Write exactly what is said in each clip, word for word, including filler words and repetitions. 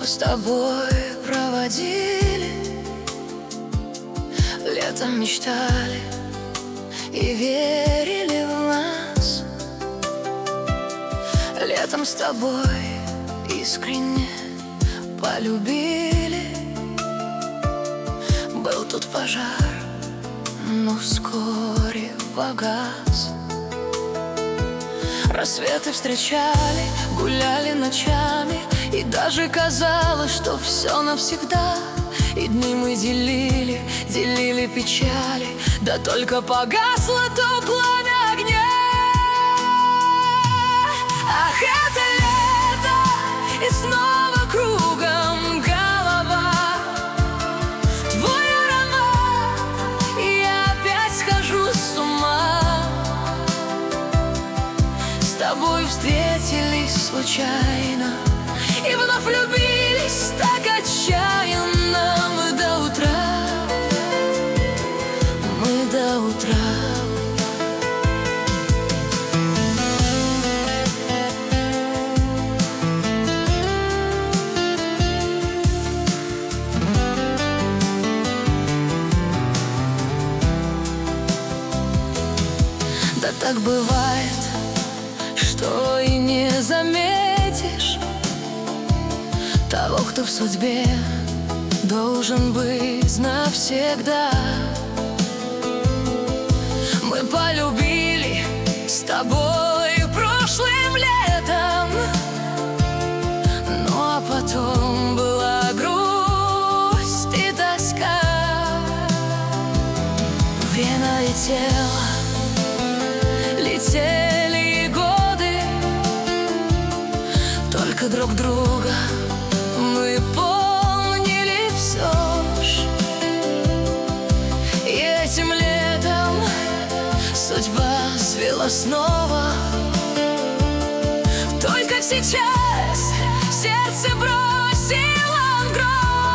Мы с тобой проводили, летом мечтали и верили в нас. Летом с тобой искренне полюбили. Был тут пожар, но вскоре погас. Рассветы встречали, гуляли ночами, и даже казалось, что все навсегда. И дни мы делили, делили печали, да только погасло то пламя огня. Ах, это лето, и снова кругом голова. Твой аромат, и я опять схожу с ума. С тобой встретились случайно и вновь влюбились так отчаянно. Мы до утра, мы до утра. Да так бывает, что и не заметишь того, кто в судьбе должен быть навсегда. Мы полюбили с тобой прошлым летом, ну а потом была грусть и тоска. Время летело, летели годы, только друг друга мы помнили все ж. И этим летом судьба свела снова. Только сейчас сердце бросило в грозь.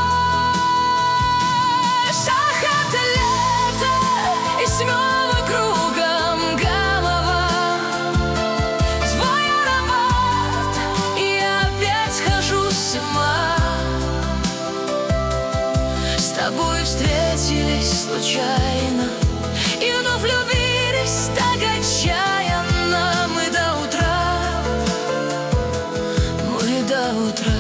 Ах, это лето, и снова кругом голова. Твой аромат, и я опять схожу с ума. С тобой встретились случайно и вновь влюбились так отчаянно. Мы до утра, мы до утра.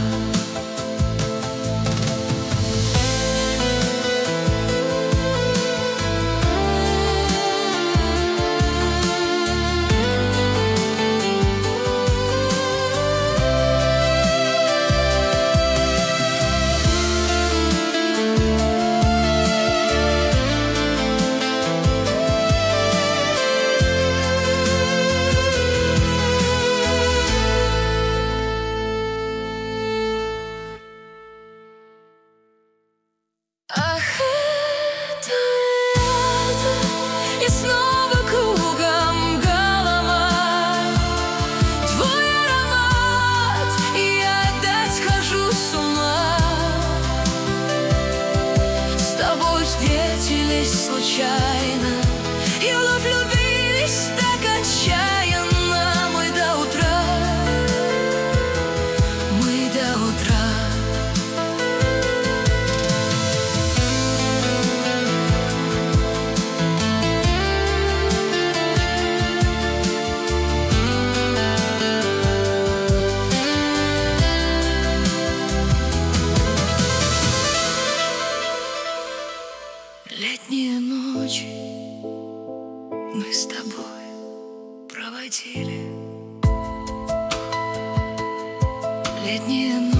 Ах, это лето, и снова кругом голова. Твой аромат, и я опять схожу с ума. С тобой встретились случайно и вновь влюбились так отчаянно. Мы до утра, мы до утра. Летние ночи мы с тобой проводили. Летние ночи.